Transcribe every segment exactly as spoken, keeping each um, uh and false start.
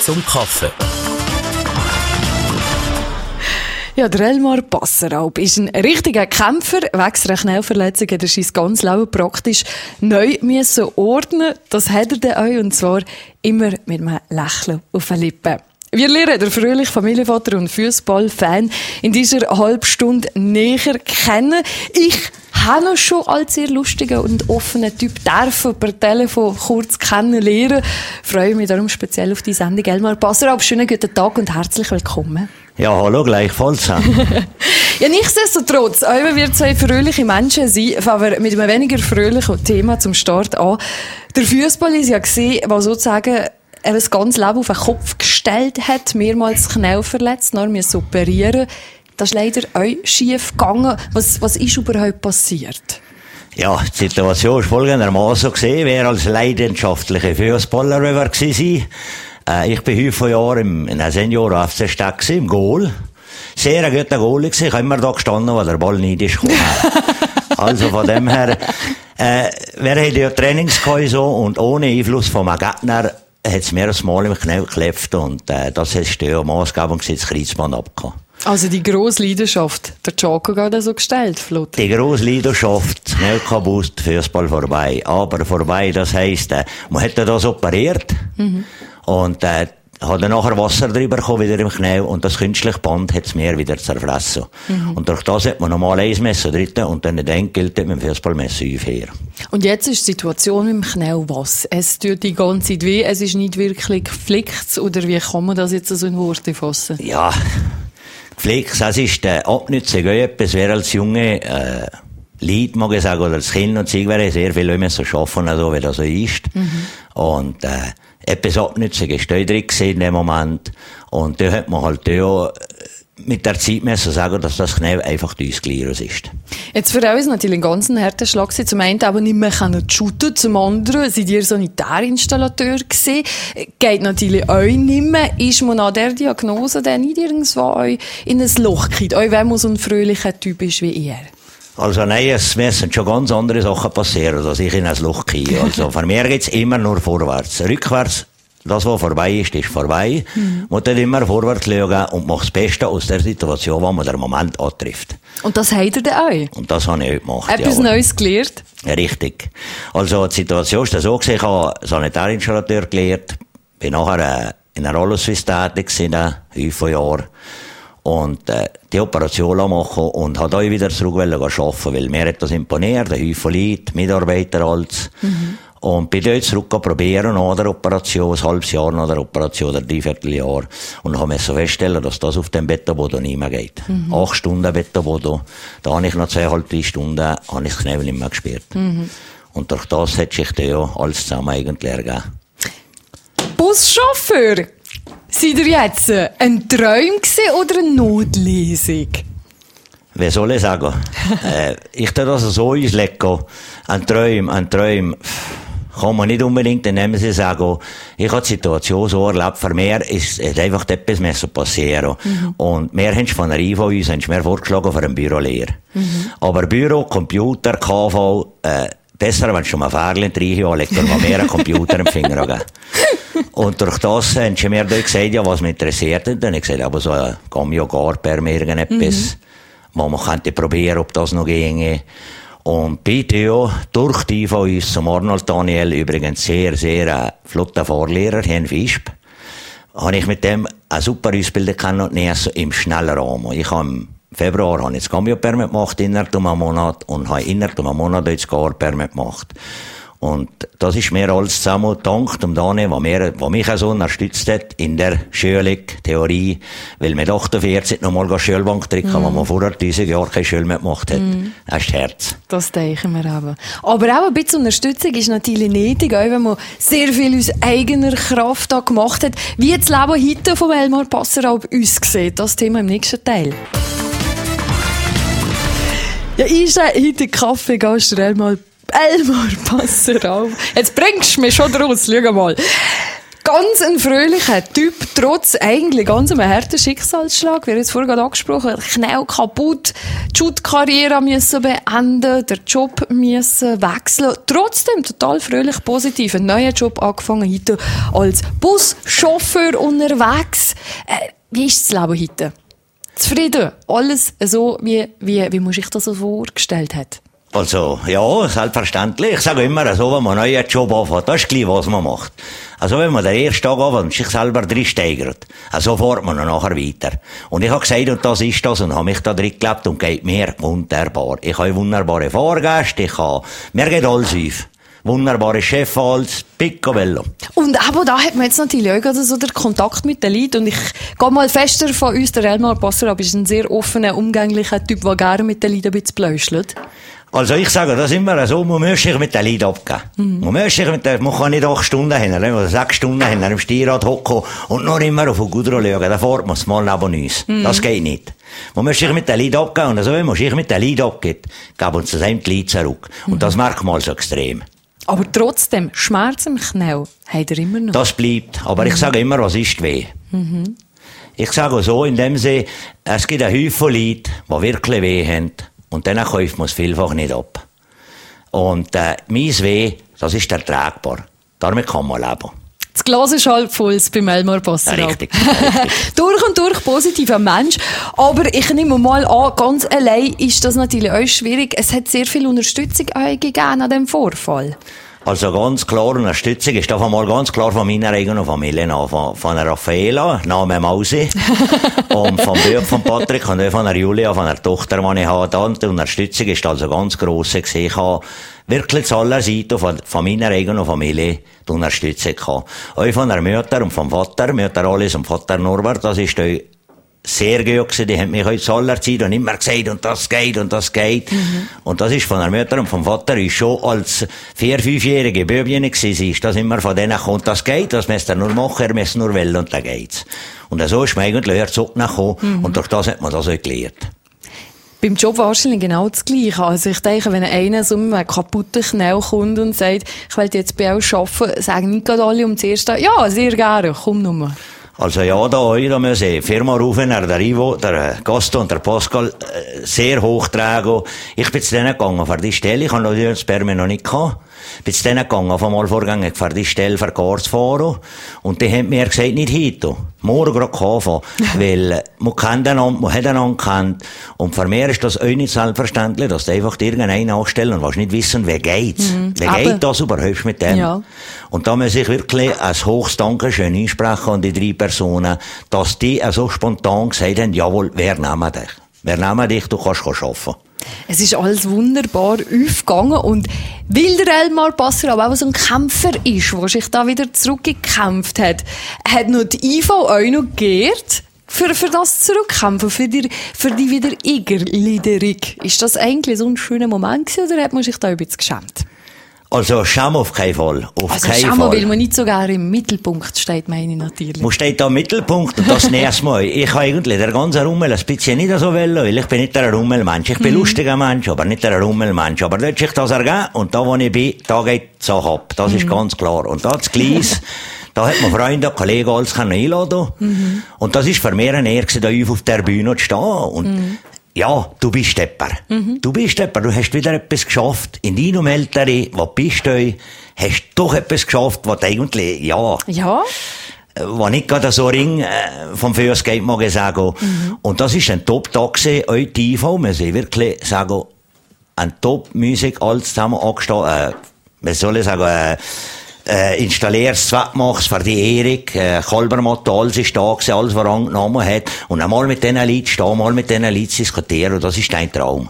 zum Kaffee. Ja, der Elmar Passeraub ist ein richtiger Kämpfer. Wegen einer Knäuelverletzung hat er sein ganzes Leben praktisch neu müssen ordnen. Das hat er dann auch, und zwar immer mit einem Lächeln auf den Lippen. Wir lernen den fröhlichen Familienvater und Fußballfan in dieser halben Stunde näher kennen. Ich habe noch schon als sehr lustiger und offener Typ dürfen per Telefon kurz kennenlernen. Freue mich darum speziell auf die Sendung. Elmar Passeraub, schönen guten Tag und herzlich willkommen. Ja, hallo, gleichfalls. Ja, nichtsdestotrotz, auch wenn wir zwei fröhliche Menschen sind, fangen wir mit einem weniger fröhlichen Thema zum Start an. Der Fußball ist ja gesehen, was sozusagen er das ganze Leben auf den Kopf gestellt hat, mehrmals Knie verletzt, dann musste operieren. Das ist leider auch schief gegangen. Was, was ist überhaupt passiert? Ja, die Situation ist folgendermaßen gesehen. Wer als leidenschaftlicher Fußballer war gewesen, äh, ich bin heute vor Jahren in der Senioren-F C Stadt im Goal. Sehr ein guter Goal gewesen. Ich habe immer da gestanden, wo der Ball nicht ist gekommen. Also von dem her, äh, wir hatten ja Trainings gehabt, so, und ohne Einfluss von meinem Gegner hat es mir ein Mal im Knie geklebt, und äh, das ist ja Maßgebung, das Kreuzband abgekommen. Also die grosse Leidenschaft, der Joko hat so gestellt, Flott. Die grosse Leidenschaft, Knie kaputt, Fußball vorbei. Aber vorbei, das heisst, äh, man hat das operiert, mhm. und äh, hat dann nachher Wasser drüber gekommen, wieder im Knie, und das künstliche Band hat es mir wieder zerfressen. Mhm. Und durch das hat man normal ein Messer drin, und dann den gilt mit dem Fußballmesser aufhören. Und jetzt ist die Situation im Knie was? Es tut die ganze Zeit weh, es ist nicht wirklich geflickt, oder wie kann man das jetzt so in Worte fassen? Ja, geflickt, das ist der Abnützung etwas, wer als Junge, äh, Leid, mag ich sagen, oder als Kind und Sieg wäre sehr viel müssen schaffen, also wie das so ist. Mhm. Und, äh, etwas Abnützung ist da drin in dem Moment. Und da hat man halt ja mit der Zeit müssen sagen, dass das Knie einfach Ausgliederung ist. Jetzt für uns natürlich ein ganz harter Schlag. Zum einen aber nicht mehr shooten, zum anderen sind ihr Sanitärinstallateur gewesen. Geht natürlich auch nicht mehr. Ist man nach der Diagnose dann nicht irgendwo in ein Loch gekriegt? Auch wenn man so ein fröhlicher Typ ist wie ihr? Also nein, es müssen schon ganz andere Sachen passieren, dass ich in ein Loch gehe. Also von mir geht's immer nur vorwärts. Rückwärts, das, was vorbei ist, ist vorbei. Mhm. Man muss immer vorwärts schauen und macht das Beste aus der Situation, wo man den Moment antrifft. Und das habt ihr dann auch? Und das habe ich auch gemacht. Etwas ja, Neues gelernt? Ja, richtig. Also die Situation ist so gewesen, ich habe Sanitärinstallateur gelernt, bin nachher äh, in einer Rollensuisse tätig gewesen, fünf Jahre. Und äh, die Operation machen und hat auch wieder zurück arbeiten, weil mir hat das imponiert, ein Haufen Leute, Mitarbeiter als. Mhm. Und bin dort zurück probieren nach der Operation, ein halbes Jahr nach der Operation, oder dreiviertel Jahr. Und habe müssen feststellen, dass das auf dem Bettenboden nicht mehr geht. Mhm. Acht Stunden Bettenboden, da habe ich noch zweieinhalb, drei Stunden, habe ich das Knie nicht mehr gespürt. Mhm. Und durch das hat sich da ja alles zusammen eigentlich ergeben. Buschauffeur! Seid ihr jetzt ein Traum oder eine Notlesung? Wie soll ich sagen? äh, ich tue das so auslegen. Ein Traum, ein Traum, kann man nicht unbedingt nehmen, sie sagen. Ich habe die Situation so erlebt, für mich ist es einfach etwas passieren. Mhm. Und wir haben von einer I V uns haben mir vorgeschlagen für ein Bürolehrer. Mhm. Aber Büro, Computer, K V, äh, besser, wenn du schon mal Fährchen reinlegst, dann kann mehr einen Computer im Finger geben. Und durch das haben sie mir dort gesagt, ja, was mich interessiert. Und dann habe ich gesagt, aber so ein Cameo-Garper, irgendetwas, mhm. wo man könnte probieren, ob das noch ginge. Und bitte ja, durch die von uns zum Arnold Daniel, übrigens sehr, sehr äh, flotter Fahrlehrer, Herrn Visp, habe ich mit dem eine super Ausbildung kennengelernt, so im schnellen Rahmen. Ich habe im Februar habe ich das Cameo-Permit gemacht, innerhalb einem Monat, und habe innerhalb einem Monat das Gar-Permit gemacht. Und das ist mir alles zusammen gedankt um Daniel, was, mir, was mich auch so unterstützt hat in der Schulung, Theorie, weil mit achtundvierzig nochmal Schulbank drücken, mm. wo man vorher tausend Jahre keine Schule mehr gemacht hat. Mm. Das ist das Herz. Das denken wir aber. Aber auch ein bisschen Unterstützung ist natürlich nötig, auch wenn man sehr viel aus eigener Kraft da gemacht hat. Wie das Leben heute von Elmar Passeraub uns sieht, das Thema im nächsten Teil. Ja, ich sage heute Kaffeegast Elmar Elmar Passeraub. Jetzt bringst du mich schon draus, schau mal. Ganz ein fröhlicher Typ, trotz eigentlich ganz einem harten Schicksalsschlag. Wir haben es vorhin gerade angesprochen, Knie kaputt, die Shoot-Karriere müssen beenden, der Job müssen wechseln. Trotzdem total fröhlich positiv. Einen neuen Job angefangen heute als Buschauffeur unterwegs. Äh, wie ist das Leben heute? Zufrieden? Alles so, wie, wie, wie man sich das so vorgestellt hat? Also, ja, selbstverständlich. Ich sage immer, so, wenn man einen neuen Job anfängt, das ist gleich, was man macht. Also, wenn man den ersten Tag anfängt und sich selber drin steigert, also, so fährt man dann nachher weiter. Und ich habe gesagt, und das ist das, und habe mich da drin gelebt und geht mir wunderbar. Ich habe wunderbare Fahrgäste, ich habe, mir geht alles auf. Wunderbare Chef als Picobello. Und aber da hat man jetzt natürlich auch gerade so den Kontakt mit den Leuten. Und ich gehe mal fester von uns, der Elmar Passeralp ist ein sehr offener, umgänglicher Typ, der gerne mit den Leuten ein bisschen pläuschelt. Also ich sage das immer so, man muss sich mit den Leuten abgeben. Mhm. Man muss sich mit den, man kann nicht acht Stunden hin, oder sechs Stunden hin, im Stierrad hocken und noch immer auf den Gudro schauen, dann fährt man es mal neben uns. Mhm. Das geht nicht. Man muss sich mit den Leuten abgeben, und also wenn man sich mit den Leuten abgibt, geben uns das einem die Leute zurück. Und mhm. das merkt man so extrem. Aber trotzdem, Schmerz im Knie hat er immer noch. Das bleibt. Aber mhm. ich sage immer, was ist weh? Mhm. Ich sage so, in dem Sinne, es gibt einen Haufen Leute, die wirklich weh haben. Und dann kauft man es vielfach nicht ab. Und äh, mein Weh, das ist ertragbar. Damit kann man leben. Das Glas ist halb voll beim Elmar Passeralp. Richtig, richtig. Durch und durch positiver Mensch. Aber ich nehme mal an, ganz allein ist das natürlich auch schwierig. Es hat sehr viel Unterstützung gegeben an diesem Vorfall. Also ganz klar, Unterstützung ist davon mal ganz klar von meiner eigenen Familie an. Von, von der Raffaela, Name Mausi, und vom Bub von Patrick und von der Julia, von der Tochter, die ich habe. Da. Die Unterstützung ist also ganz gross gewesen. Ich habe wirklich zu aller Seiten von, von meiner eigenen Familie die Unterstützung gehabt. Auch von der Mutter und vom Vater, Mutter Alice und Vater Norbert, das ist sehr gut gewesen. Die haben mich heute zu aller Zeit und immer gesagt, und das geht, und das geht. Mhm. Und das ist von der Mutter und vom Vater ist schon als vier-, fünfjährige Böbchen gewesen, ist das immer von denen kommt, das geht, das müsst ihr nur machen, ihr müsst nur wählen, und dann geht's. Und so ist man eigentlich eher zurückgekommen, mhm. und durch das hat man das auch gelernt. Beim Job wahrscheinlich genau das Gleiche. Also ich denke, wenn einer so mit einem kaputten Knie kommt und sagt, ich will jetzt bei euch arbeiten, sagen nicht gerade alle um das erste, ja, sehr gerne, komm nur. Also ja, da heute, da müssen die Firma rufen, der Ivo, der Gasto und der Pascal, äh, sehr hoch tragen. Ich bin zu denen gegangen für die Stelle, ich habe noch das Sperme noch nicht gehabt. Bin zu denen gegangen, auf einmal vorgängig für die Stelle für Gar zu fahren. Und die haben mir gesagt, nicht heute, morgen gerade anfangen. Weil, man kennt einander, man hat einander gekannt. Und für mich ist das auch nicht selbstverständlich, dass die einfach irgendeinen anstellen und nicht wissen, wie geht's. Mhm. Wie Aber geht das überhaupt mit dem? Ja. Und da muss ich wirklich ein hohes Dankeschön einsprechen an die drei Personen, dass die so spontan gesagt haben, jawohl, wer nehmen dich? Wer nehmen dich, du kannst arbeiten. Es ist alles wunderbar aufgegangen und weil der Elmar Passeralp auch so ein Kämpfer ist, der sich da wieder zurückgekämpft hat, hat noch die I V auch noch geehrt, für, für das Zurückkämpfen, für die, für die Wiedereingliederung. Ist das eigentlich so ein schöner Moment gewesen, oder hat man sich da ein bisschen geschämt? Also, Scham auf keinen Fall. Auf also, keinen Scham, Fall. Weil man nicht sogar im Mittelpunkt steht, meine ich natürlich. Man steht da im Mittelpunkt, und das nächste Mal. Ich habe eigentlich der ganze Rummel ein bisschen nicht so wollen, weil ich bin nicht der Rummelmensch. Ich bin mhm. lustiger Mensch, aber nicht der Rummelmensch. Aber dort hat sich das ergeben, und da, wo ich bin, da geht die Sache ab. Das mhm. ist ganz klar. Und da das Gleis, da hat man Freunde, Kollegen, alles einladen. Mhm. Und das ist für mich ein Ehr, da auf der Bühne zu stehen. Und mhm. ja, du bist Stepper. Mhm. Du bist Stepper. Du hast wieder etwas geschafft. In deinem Älteren, wo bist du, hast du doch etwas geschafft, was eigentlich, ja. Ja. Was nicht gerade so Ring äh, vom Fürs geht, mag ich sagen. Mhm. Und das ist ein Top-Tag gewesen, auch die I V, muss ich wirklich sagen, eine Top-Musik, alles zusammen angestanden, äh, was soll ich sagen, äh, Äh, installierst, Zweckmachst für die Ehrung, äh, Kalbermotto, alles ist da gewesen, alles, was angenommen hat. Und einmal mit diesen Leuten stehen, mal mit diesen Leuten diskutieren, und das ist dein Traum.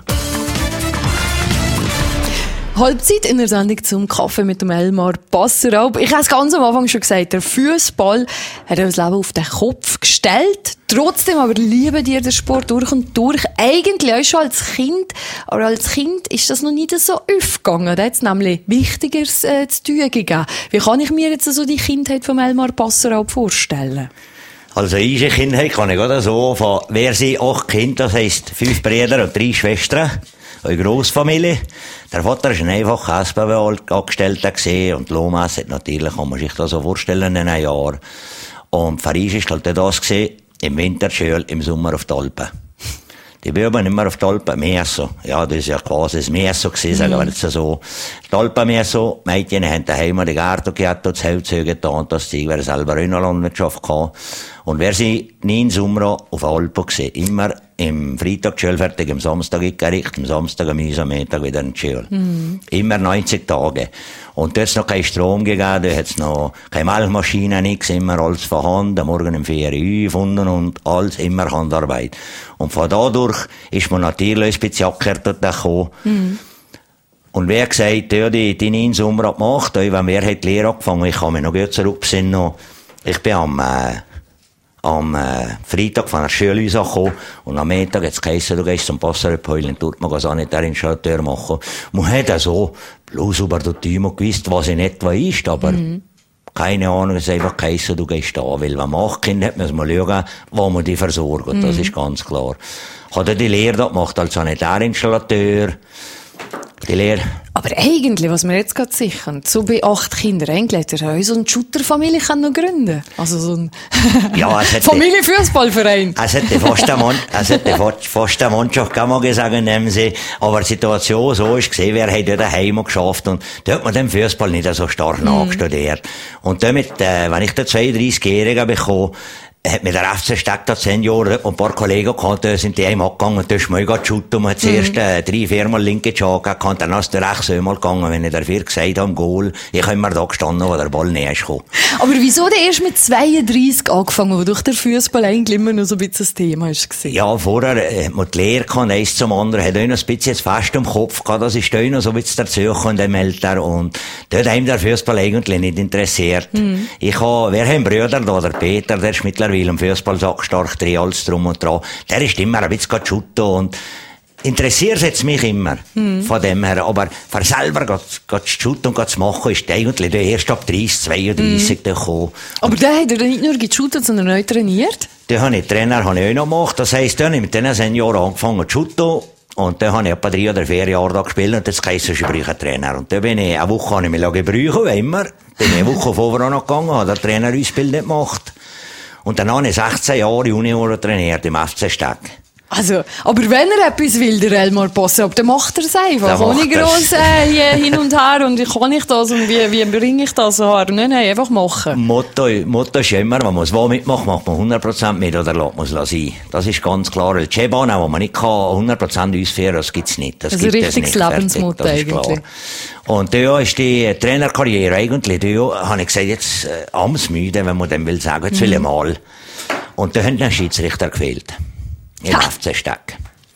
Halbzeit in der Sendung zum Kaffee mit dem Elmar Passeralp. Ich habe es ganz am Anfang schon gesagt, der Fußball hat das Leben auf den Kopf gestellt. Trotzdem aber lieben dir den Sport durch und durch. Eigentlich auch schon als Kind. Aber als Kind ist das noch nicht so aufgegangen. Da hat es nämlich Wichtigeres äh, zu tun gegeben. Wie kann ich mir jetzt so die Kindheit von Elmar Passeralp vorstellen? Also, unsere Kindheit kann ich gerade so von, wer sind acht Kinder, das heisst fünf Brüder und drei Schwestern. eine Grossfamilie. Der Vater war ein einfacher S B W-Angestellter gewesen und die Lohnmesse hat natürlich, kann man sich das so vorstellen, in einem Jahr. Und Paris war halt das gewesen, im Winter schön, im Sommer auf die Alpen. Die Buben immer auf die Alpen, Meso. Ja, das ist ja quasi das Meso gewesen, sagen wir jetzt so. Die Alpen Meso, die Mädchen haben daheim die Gärten gehabt, das Holzhöhe getan, das Zeug, wer selber auch noch Landwirtschaft gehabt. Und wer sie nie im Sommer auf den Alpen gesehen, immer im Freitag die Schule fertig, am Samstag eingerichtet, am Samstag am Mittag, am Mittag wieder in die Schule. Mhm. Immer neunzig Tage. Und da hat es noch keinen Strom gegeben, da hat es noch keine Melkmaschine, nichts, immer alles von Hand, am Morgen im Ferien gefunden und alles immer Handarbeit. Und von dadurch ist man natürlich ein bisschen abgekehrt gekommen. Mhm. Und wer gesagt, ja, die, die neun Sommer gemacht, wenn wer hat die Lehre angefangen, ich kann mich noch gut zurückbesinnen, ich bin am, äh, am äh, Freitag von der Schule gekommen und am Mittag hat es geheißen, du gehst zum Passerepeulen in Dortmund, als Sanitärinstallateur machen. Man hat ja so bloß über das Thema gewusst, was in etwa ist, aber mhm. keine Ahnung, es ist einfach geheißen, du gehst da, weil wenn man macht Kinder hat, muss man schauen, wo man die versorgt, mhm. das ist ganz klar. Hat er die Lehre da gemacht als Sanitärinstallateur, die Lehre. Aber eigentlich, was wir jetzt gerade sichern, so bei acht Kindern, eigentlich hätte er so eine Shooter-Familie noch gründen. Also so ein ja, Familienfußballverein. Es hätte fast eine Mann, es hätte fast eine Mannschaft, kann man sagen, nehmen sie. Aber die Situation so ist gesehen, wer hat ja daheim geschafft und da hat man den Fußball nicht so stark mm. nachgestudiert. Und damit, äh, wenn ich den zweiunddreißigjährigen bekomme, hat mir der F C Steg da zehn Jahre und ein paar Kollegen gehabt, da sind die einem abgegangen und da ist mir gerade shooten und man hat zuerst äh, drei, viermal linke Schlag gehabt, dann ist der rechts einmal gegangen, wenn ich dafür gesagt habe, im Goal, ich habe immer da gestanden, wo der Ball näher ist gekommen. Aber wieso denn erst mit zweiunddreißig angefangen, wo durch der Fußball eigentlich immer noch so ein bisschen das Thema ist gewesen? Ja, vorher äh, hat man die Lehre gehabt, eins zum anderen, hat auch noch ein bisschen fest im Kopf gehabt, das ist auch noch so ein bisschen dazu gekommen, dem Älter, und da hat einem der Fußball eigentlich nicht interessiert. Mhm. Ich habe, wir haben Brüder da, der Peter, der ist mittlerweile im Fußballsack stark drin, alles drum und dran. Der ist immer ein bisschen shooten und interessiert jetzt mich immer, mhm. von dem her. Aber für selber zu shooten und zu machen, ist eigentlich erst ab dreißig, zweiunddreißig mhm. gekommen. Aber der hat er nicht nur geshootet, sondern auch trainiert? Den habe ich, Trainer habe ich auch noch gemacht. Das heisst, dann habe ich mit diesen Senioren angefangen zu shooten. Und dann habe ich etwa drei oder vier Jahre da gespielt und jetzt heisst es, ich brauche einen Trainer. Und dann bin ich, eine Woche habe ich mich gebrauchen, wie immer. Dann bin ich eine Woche vorher noch gegangen, habe der Trainer Ausbildung gemacht. Und dann habe ich sechzehn Jahre Junior trainiert im F C Steg. Also, aber wenn er etwas will, der Elmar Passeraub, dann macht er es einfach. Ohne gross äh, hin und her und wie kann ich das und wie, wie bringe ich das her? Nein, nein, einfach machen. Motto, Motto ist ja immer, wenn man es mitmacht, macht man hundert Prozent mit oder lässt man es sein. Das ist ganz klar. Weil die Schäbahn, wo man nicht hundert Prozent ausführen kann, das gibt es nicht. Das also gibt es nicht. Lebensmotto eigentlich. Und da ist die Trainerkarriere eigentlich, da habe ich gesagt, jetzt äh, amtsmüde, wenn man dem will sagen, jetzt mhm. will ich mal. Und da haben dann Schiedsrichter gefehlt. Im F C Steg.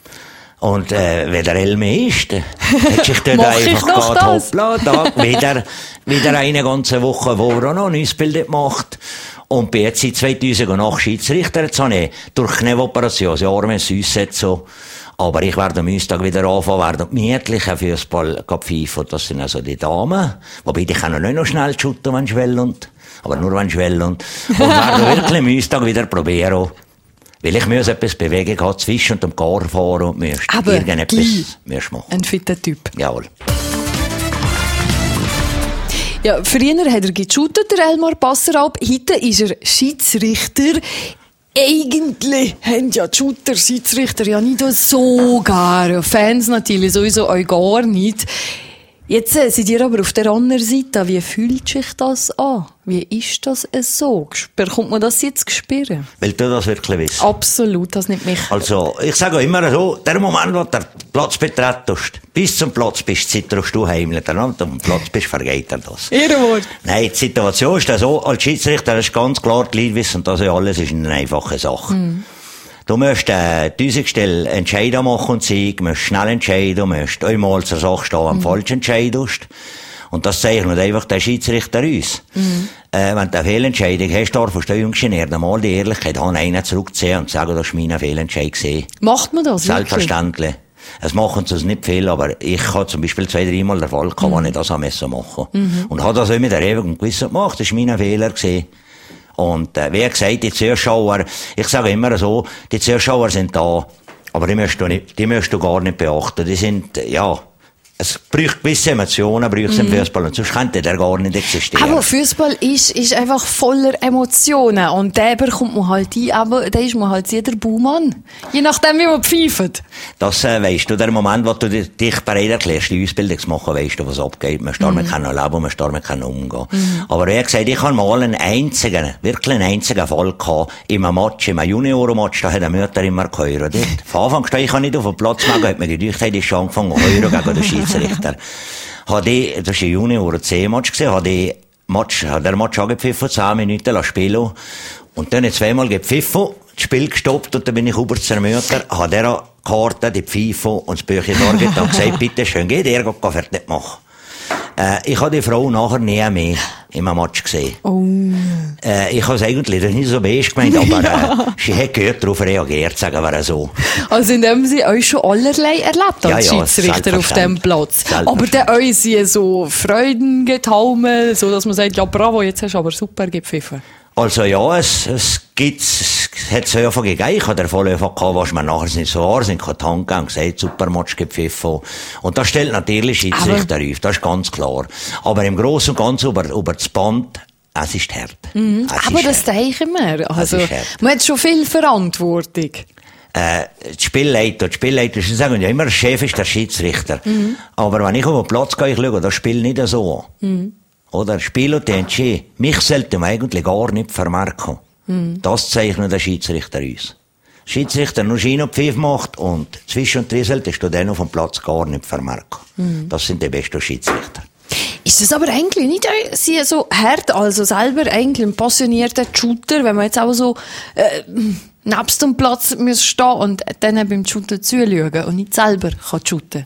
Und, äh, wenn der Elme ist, hat sich dort einfach gerade hoppla, da, wieder, wieder eine ganze Woche, wo er auch noch eine Ausbildung macht. Und bin jetzt seit zweitausendacht Schiedsrichter. Jetzt habe ich durch Knieoperation, das Jahr mit Süßset so. Aber ich werde am Dienstag wieder anfangen, werde gemütlich auf Fußball pfeifen. Das sind also die Damen. Wobei, die können nicht noch schnell shooten, wenn sie wollen. Und, aber nur wenn sie wollen. Und, und werde wirklich am Dienstag wieder probieren. Weil ich muss etwas Bewegung haben, zwischen und dem Gar fahren und müsst irgendetwas müsst machen. Ein fitter Typ. Jawohl. Ja, früher hat er geshootet, der Elmar Passeraub. Heute ist er Schiedsrichter. Eigentlich haben ja die Shooter, Schiedsrichter ja nicht so gar. Fans natürlich sowieso auch gar nicht. Jetzt äh, seid ihr aber auf der anderen Seite. Wie fühlt sich das an? Wie ist das so? Bekommt man das jetzt spüren? Weil du das wirklich weißt. Absolut, das nicht mich. Also, ich sage immer so, der Moment, wo du den Platz betretest, bis zum Platz bist, zitterst du heimlich. Dann am Platz bist, vergeht er das. Ehrenwort. Nein, die Situation ist so, als Schiedsrichter ist ganz klar, die Leute wissen, dass ja alles ist eine einfache Sache. Mm. Du musst, äh, Stelle Entscheidung machen und sagen, du musst schnell entscheiden, du musst einmal zur Sache stehen, wenn du mhm. falsch entscheidest. Und das zeichnet einfach der Schiedsrichter uns. Mhm. Äh, wenn du eine Fehlentscheidung hast, darfst du den Ingenieur mal die Ehrlichkeit haben, einen zurückziehen und sagen, das war meine Fehlentscheidung gewesen. Macht man das? Selbstverständlich. Es machen sie nicht viel, aber ich habe zum Beispiel zwei, dreimal der Fall gehabt, mhm. wo ich das machen musste. Mhm. Und habe das auch mit der ewigen Gewissen gemacht, das war mein Fehler gewesen. Und, äh, wie gesagt, die Zuschauer, ich sage immer so, die Zuschauer sind da, Aber die musst du nicht, die musst du gar nicht beachten. Die sind, ja, es braucht gewisse Emotionen, braucht es im Fußball, und sonst könnte der gar nicht existieren. Aber Fußball ist, ist einfach voller Emotionen, und der bekommt man halt ein, aber da ist man halt jeder Baumann. Je nachdem, wie man pfeift. Das äh, weisst du, der Moment, wo du dich bereit erklärst, die Ausbildung zu machen, weisst du, was abgeht. Man darf damit mhm. leben, man darf damit umgehen. Mhm. Aber wie gesagt, ich habe mal einen einzigen, wirklich einen einzigen Fall gehabt, in einem Match, in einem Juniorenmatch, da hat eine Mutter immer geheiratet. Von Anfang an, ich kann nicht auf den Platz machen, hat mir gedacht, hey, die ist schon angefangen zu heiraten gegen den Schiedsrichter. Hat ich, das war ein Junioren-C-Match gewesen, hat ich Match, hat der Match angepfiffen, zehn Minuten spielen. Und dann hat zweimal gepfiffen, das Spiel gestoppt, und dann bin ich über zur Mutter, hat er Karte, die Pfeife und das Büchlein dargelegt und gesagt, bitte schön, geht ihr, geht fertig machen. Äh, ich habe die Frau nachher nie mehr im Match gesehen. Oh. Äh, ich habe es eigentlich nicht so best gemeint, aber ja. äh, sie hat gehört, darauf reagiert, sagen wir so. Also indem sie euch schon allerlei erlebt als ja, ja, Schiedsrichter auf dem Platz. Aber der euch sind so Freudengetaumel, so dass man sagt, ja bravo, jetzt hast du aber super gepfiffen. Also ja, es, es gibt, es hat es einfach gegeben. Ich habe den Fall einfach gehabt, was mir nachher nicht so war, sind die Hand gegangen, gesagt, super Match gepfiffen. Und das stellt natürlich Schiedsrichter auf, das ist ganz klar. Aber im Großen und Ganzen über, über das Band, es ist hart. Mhm. Es aber ist das hart. denke ich mir. Also, man hat schon viel Verantwortung. Äh, die Spielleiter, die Spielleiter sagen ja immer, der Chef ist der Schiedsrichter. Mhm. Aber wenn ich auf den Platz gehe, ich schaue, das Spiel nicht so an. Mhm. Oder Spieler, die entschieden. Mich sollte man eigentlich gar nicht vermerken. Mhm. Das zeichnet der Schiedsrichter uns. Der Schiedsrichter nur Schein und Pfiff macht, und zwischendrin solltest du den auf dem Platz gar nicht vermerken. Mhm. Das sind die besten Schiedsrichter. Ist das aber eigentlich nicht sie so hart, also selber eigentlich ein passionierter Shooter, wenn man jetzt auch so äh, nebst dem Platz muss stehen und dann beim Shooter zuschauen und nicht selber kann shooten?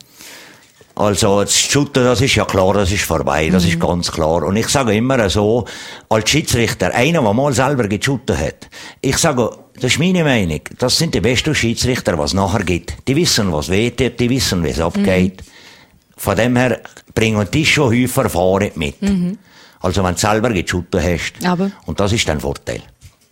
Also, das Shooten, das ist ja klar, das ist vorbei, das mhm. ist ganz klar. Und ich sage immer so, als Schiedsrichter, einer, der mal selber geshootet hat, ich sage, das ist meine Meinung, das sind die besten Schiedsrichter, was es nachher gibt. Die wissen, was wehtut, die wissen, wie es abgeht. Mhm. Von dem her bringen die schon häufig Erfahrung mit. Mhm. Also, wenn du selber geshootet hast. Aber. Und das ist dein Vorteil.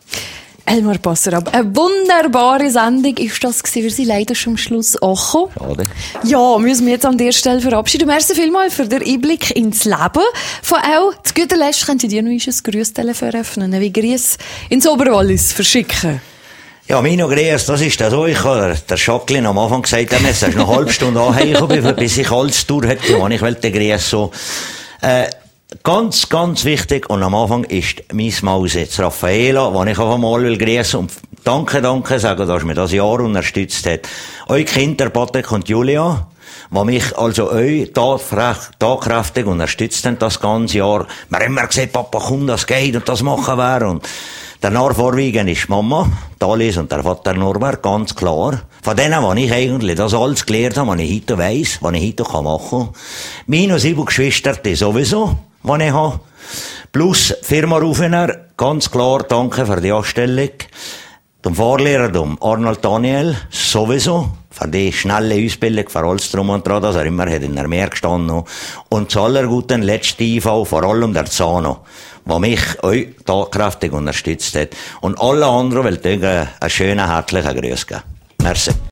Elmar Passerab, eine wunderbare Sendung ist das gewesen. Wir sind leider schon am Schluss angekommen. Schade. Ja, müssen wir jetzt an dieser Stelle verabschieden. Merci vielmals für den Einblick ins Leben von auch. Zu guter Letzt könnt ihr dir noch ein Grüßtelefon öffnen, wie Grüß ins Oberwallis verschicken. Ja, meine Grüße, das ist das so. Ich habe der Jacqueline am Anfang gesagt, er müsse noch eine halbe Stunde anhören, bis ich alles durch hätte. Und ich wollte den Grüß so. Äh, Ganz, ganz wichtig, und am Anfang ist meine Maus jetzt Raffaela, die ich auf einmal will grüßen und danke, danke sagen, dass mir das Jahr unterstützt hat. Euch Kinder, Patrick und Julia, die mich also euch tatkräftig unterstützt haben, das ganze Jahr. Wir haben immer gesagt, Papa, komm, das geht und das machen wir. Und der vorwiegend ist Mama, Alice und der Vater Norbert, ganz klar. Von denen, wo ich eigentlich das alles gelernt habe, was ich heute weiss, was ich heute machen kann. Meine sieben Geschwister, die sowieso, die ich habe. Plus Firma Rufener, ganz klar, danke für die Anstellung. Dem Fahrlehrer, dem Arnold Daniel, sowieso, für die schnelle Ausbildung, für alles drum und dran, dass er immer hat in der Meer gestanden. Und zu aller guten letzten I V, vor allem der Zano, der mich euch tatkräftig unterstützt hat. Und alle anderen will ich einen schönen, herzlichen Gruß geben. Merci.